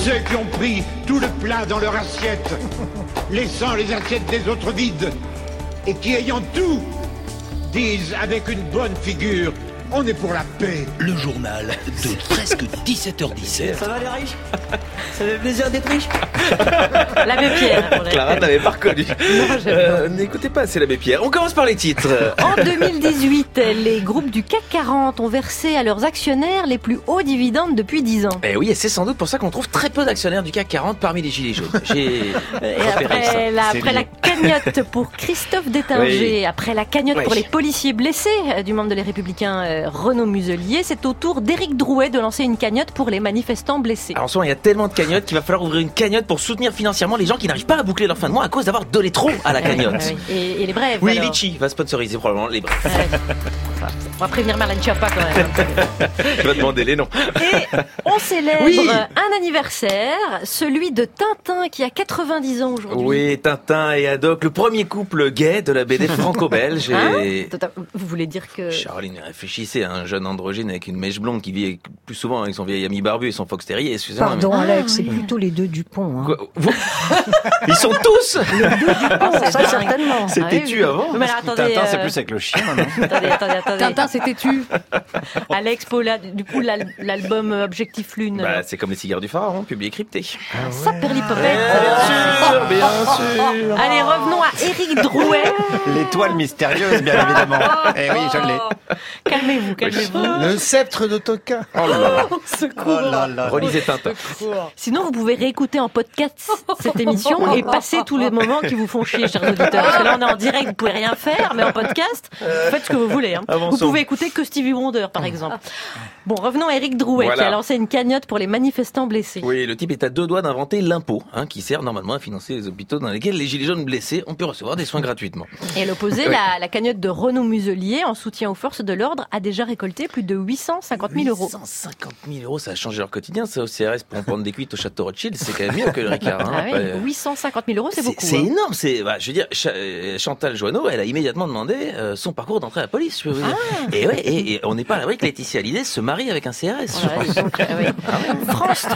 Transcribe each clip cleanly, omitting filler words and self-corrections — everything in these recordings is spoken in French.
Ceux qui ont pris tout le plat dans leur assiette, laissant les assiettes des autres vides, et qui, ayant tout, disent avec une bonne figure: on est pour la paix. Le journal de presque 17h17. Ça va les riches? Ça fait plaisir d'être riche. L'abbé Pierre. Clara n'avait pas reconnu. N'écoutez pas, c'est l'abbé Pierre. On commence par les titres. En 2018, les groupes du CAC 40 ont versé à leurs actionnaires les plus hauts dividendes depuis 10 ans. Eh oui, et c'est sans doute pour ça qu'on trouve très peu d'actionnaires du CAC 40 parmi les gilets jaunes. J'ai Et repéré ça. après la cagnotte pour Christophe Détinger, après la cagnotte pour les policiers blessés du membre de Les Républicains Renaud Muselier, c'est au tour d'Éric Drouet de lancer une cagnotte pour les manifestants blessés. Alors en ce moment, il y a tellement de cagnottes qu'il va falloir ouvrir une cagnotte pour soutenir financièrement les gens qui n'arrivent pas à boucler leur fin de mois à cause d'avoir donné trop à la cagnotte. Et les brèves. Oui, alors. Litchi va sponsoriser probablement les brèves. On va prévenir Marlène Schiappa quand même. Il va demander les noms. Et on célèbre un anniversaire, celui de Tintin qui a 90 ans aujourd'hui. Oui, Tintin et Haddock, le premier couple gay de la BD franco-belge. Vous voulez dire que... Caroline, réfléchissez à un jeune androgyne avec une mèche blonde qui vit plus souvent avec son vieil ami barbu et son fox terrier. Excusez-moi. Pardon Alex, c'est plutôt les deux Dupont. Hein. Ils sont tous Les deux Dupont, ça certainement. C'était tu avant. Mais alors, attendez, Tintin, c'est plus avec le chien, non? attendez. Tintin, c'était tu. Alex Paula, du coup l'album Objectif Lune. Bah, c'est comme les cigares du pharaon, publié crypté. Ça, Perlipopette. Bien sûr. Allez, revenons à Éric Drouet. L'étoile mystérieuse, bien évidemment. Eh oui, je l'ai. Calmez-vous. Le sceptre de Toka. Oh là là. Secours. Oh là là. Relisez Tintin. Sinon, vous pouvez réécouter en podcast cette émission et passer tous les moments qui vous font chier, chers auditeurs. Parce que là, on est en direct, vous pouvez rien faire, mais en podcast, faites ce que vous voulez. Hein. Vous pouvez écouter que Stevie Wonder, par exemple. Bon, revenons à Éric Drouet, qui a lancé une cagnotte pour les manifestants blessés. Oui, le type est à deux doigts d'inventer l'impôt, qui sert normalement à financer les hôpitaux dans lesquels les gilets jaunes blessés ont pu recevoir des soins gratuitement. Et à l'opposé, la cagnotte de Renaud Muselier, en soutien aux forces de l'ordre, a déjà récolté plus de 850 000 euros. 850 000 euros, ça a changé leur quotidien, ça, au CRS, pour en prendre des cuites au château Rothschild, c'est quand même mieux que le Ricard. Ah oui, 850 000 euros, c'est beaucoup. C'est énorme, je veux dire, Chantal Joanneau, elle a immédiatement demandé son parcours d'entrée à la police, je peux vous dire. Et on n'est pas à l'abri que Laetitia Hallyday se marie avec un CRS. France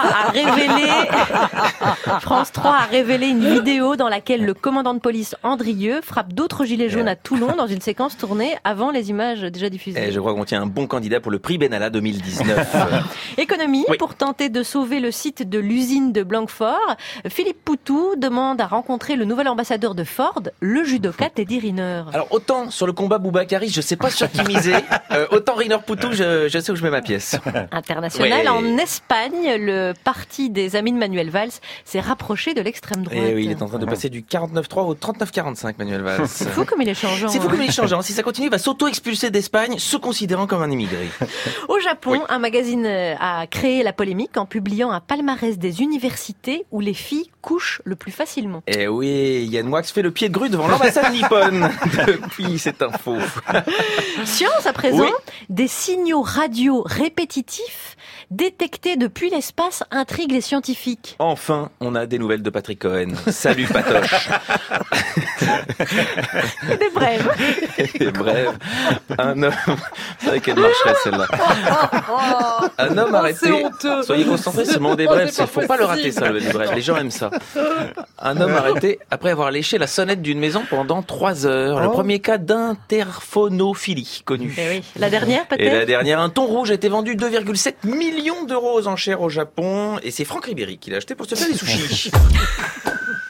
3 a révélé une vidéo dans laquelle le commandant de police Andrieux frappe d'autres gilets jaunes à Toulon dans une séquence tournée avant les images déjà diffusées. Et je crois qu'on tient un bon candidat pour le prix Benalla 2019. Économie, pour tenter de sauver le site de l'usine de Blanquefort, Philippe Poutou demande à rencontrer le nouvel ambassadeur de Ford, le judoka Teddy Riner. Alors autant sur le combat Boubacarri, je sais pas sur qui miser, autant Riner Poutou, je sais où je mets ma pièce. International, en Espagne, le parti des amis de Manuel Valls s'est rapproché de l'extrême droite. Et oui, il est en train de passer du 49-3 au 39-45, Manuel Valls. C'est fou comme il est changeant. C'est fou comme il est changeant. Si ça continue, il va s'auto-expulser d'Espagne, se considérant comme un immigré. Au Japon, un magazine a créé la polémique en publiant un palmarès des universités où les filles couchent le plus facilement. Et oui, Yann Wax fait le pied de grue devant l'ambassade nippone depuis cette info. Science à présent, des signaux radio répétitifs détectés depuis l'espace intriguent les scientifiques. Enfin, on a des nouvelles de Patrick Cohen. Salut Patoche. Des brèves. Des brèves. Un homme... C'est vrai qu'elle marcherait celle-là. Un homme arrêté... Soyez concentrés, c'est le moment des brèves. Il faut pas le rater ça, les brèves. Les gens aiment ça. Un homme arrêté après avoir léché la sonnette d'une maison pendant 3 heures. Le premier cas d'interphonophilie connu. Et oui. La dernière peut-être. Et la dernière, un thon rouge a été vendu 2,7 millions d'euros aux enchères au Japon. Et c'est Franck Ribéry qui l'a acheté pour se faire des sushis.